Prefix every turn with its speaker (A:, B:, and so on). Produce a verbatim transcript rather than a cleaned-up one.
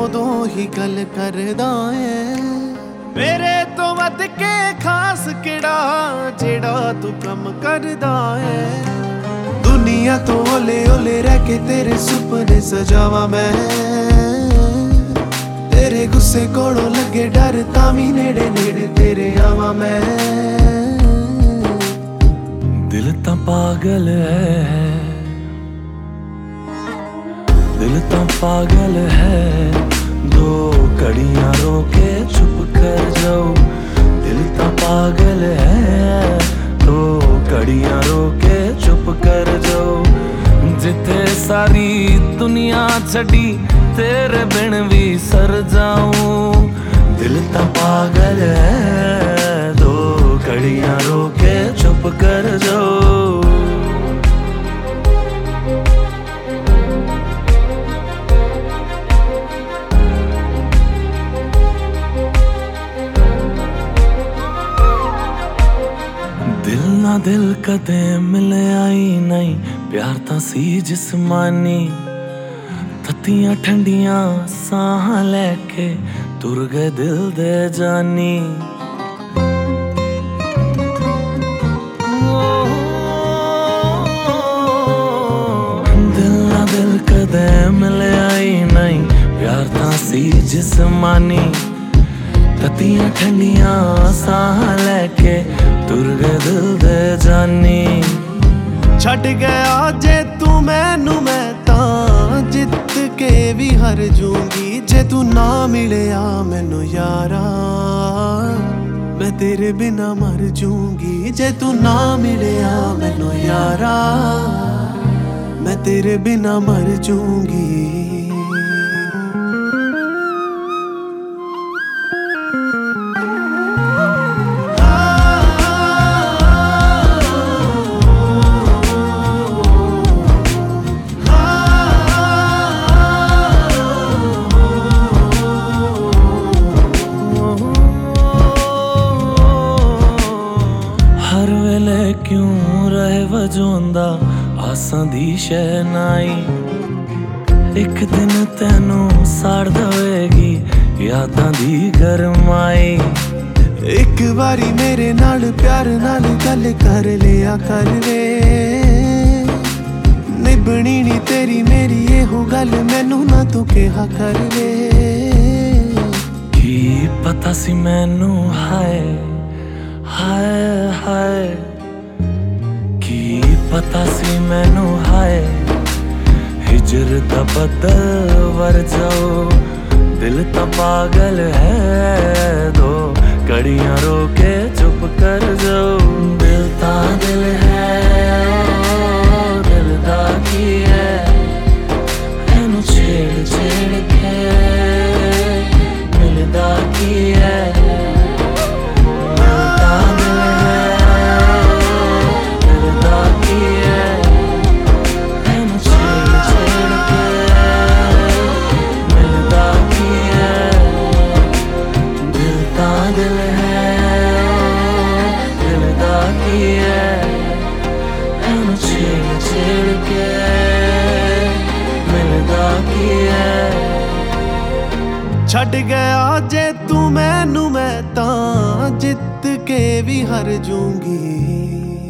A: उदों ही गल करदा ऐ। मेरे तो वध के खास किड़ा जेड़ा तू कम करदा ऐ। दुनिया तो ओले ओले रह के तेरे सुपने सजावा मैं। तेरे गुस्से कोलों लगे डर तामी नेड़े नेड़े तेरे आवा मैं।
B: दिल तां पागल है, दिल तां पागल है, दो घड़ियां रोके चुप कर जाओ। दिल तां पागल है, दो घड़ियां रोके चुप कर जाओ। जिथे सारी दुनिया छड़ी तेरे बिन भी सर जाऊं। दिल तां पागल है, दो घड़ियां रोके चुप कर जाओ। दिल ना दिल कदे मिलिया ही नहीं, प्यार तां सी जिस्मानी। तत्तियां ठंडियां साह लैके तुर गए दिल दे जानी। दिल ना दिल कदे मिलिया ही नहीं, प्यार तां सी जिस्मानी। तत्तियां ठंडियां साह लैके तुर गए दिल दे जानी।
A: छड़ गया जे तू मैनू मैं तां जित के भी हर जूंगी। जे तू ना मिलिया मैनू यारा मैं तेरे बिना मर जूंगी। जे तू ना मिलिया मैनू यारा मैं तेरे बिना मर जूंगी।
B: हर वेले क्यों रहे वजोंदा आसां दी शहनाई। एक दिन तेनू साड़ दवेगी यादां दी गरमाई।
A: एक बारी मेरे नाल प्यार नाल गल कर लिया कर वे। निभनी नी तेरी मेरी एहो गल मैनू ना तू कहा कर वे।
B: की पता सी मैनू हाय हाय हाय, की पता सी मैनू हाय हिजर दा बदल वर जाओ। दिल तां पागल है, दो घड़ियां रोके चुप कर जाओ। दिल तां दिल है, ओ दिल दा की है, मैनू छेड़ छेड़ के मिलदा की है।
A: छड़ गया जे तू मैनू मैं तां जित के भी हर जूंगी।